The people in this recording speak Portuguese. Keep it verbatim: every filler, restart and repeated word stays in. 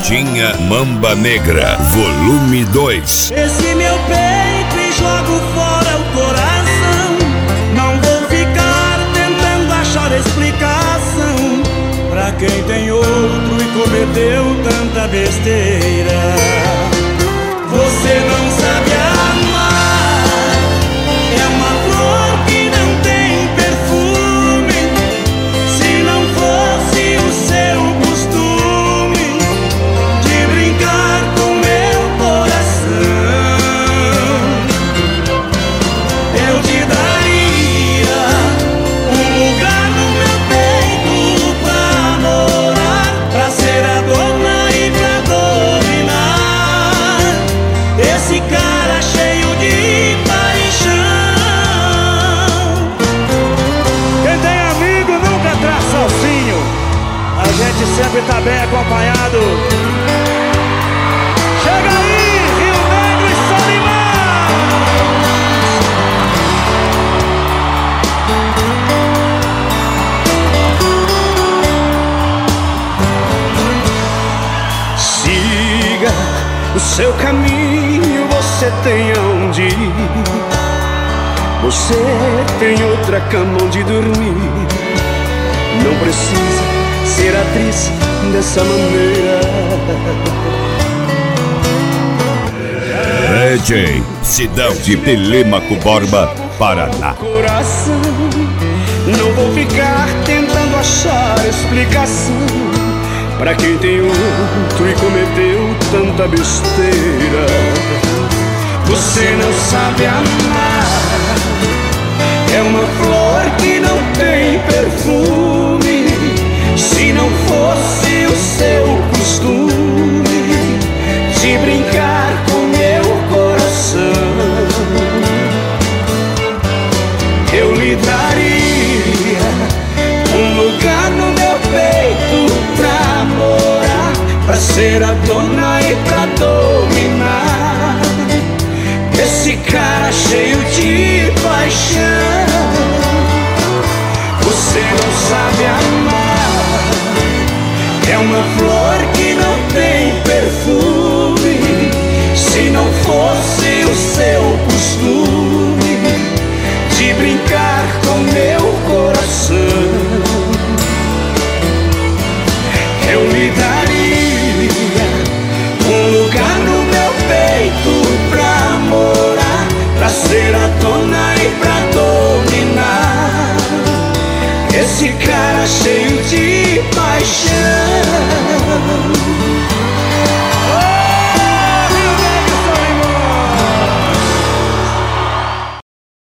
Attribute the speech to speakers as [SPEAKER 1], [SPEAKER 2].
[SPEAKER 1] Martinha Mamba Negra, volume dois.
[SPEAKER 2] Esse meu peito e jogo fora o coração. Não vou ficar tentando achar explicação pra quem tem outro e cometeu tanta besteira. Você não sabe amar, é uma flor que não tem perfume. Se não fosse o seu costume de brincar com meu coração, eu te daria um lugar no meu peito pra morar, pra ser a dona e pra dominar esse cara cheio de paixão. Quem tem amigo nunca traz sozinho. A gente sempre tá bem acompanhado. Chega aí, Rio Negro e Solimar. Siga o seu caminho, você tem aonde ir. Você tem outra cama onde dormir. Não precisa ser atriz dessa maneira.
[SPEAKER 1] D J Sidão de Telêmaco Borba, Paraná.
[SPEAKER 2] Coração, não vou ficar tentando achar explicação pra quem tem outro e cometeu tanta besteira. Você não sabe amar, é uma flor que não tem perfume. Se não fosse o seu costume de brincar com meu coração, eu lhe daria um lugar no meu peito pra morar, pra ser a dona e pra dominar esse cara cheio de paixão. Você não sabe amar,